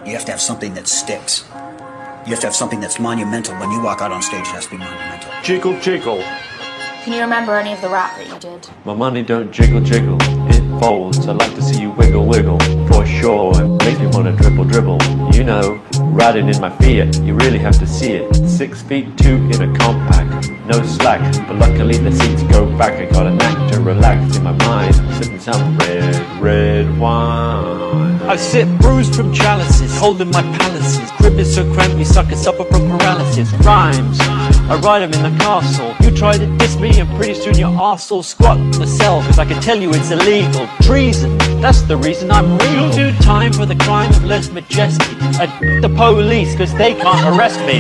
You have to have something that sticks. You have to have something that's monumental. When you walk out on stage, it has to be monumental. Jiggle, jiggle. Can you remember any of the rap that you did? My money don't jiggle, jiggle. It folds. I'd like to see you wiggle, wiggle. For sure. And make me wanna dribble, dribble. You know, riding in my Fiat. You really have to see it. 6'2" in a compact. No slack. But luckily the seats go back. I got a knack to relax in my mind. Sipping some red wine. I sit bruised from chalices, holding my palaces. Crib is so cramped, we suckers suffer from paralysis. Rhymes, I ride them in the castle. You try to diss me and pretty soon your arse will squat in the cell. Cause I can tell you it's illegal. Treason, that's the reason I'm real. You'll do time for the crime of less majesty. I the police cause they can't arrest me.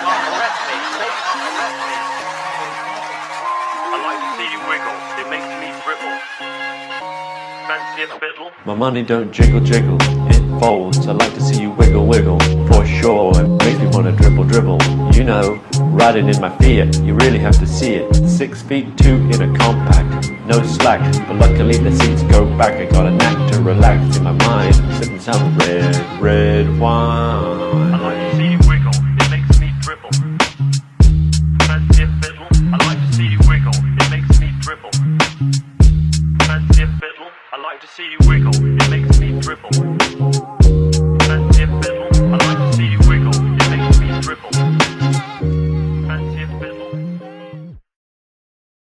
I like to see you wiggle. It makes me dribble. Fancy a fiddle? My money don't jiggle, jiggle. It folds. I like to see you wiggle, wiggle. For sure. And make me wanna dribble, dribble. You know, riding in my Fiat. You really have to see it. 6'2" in a compact. No slack. But luckily the seats go back. I got a knack to relax in my mind. Sipping some red wine.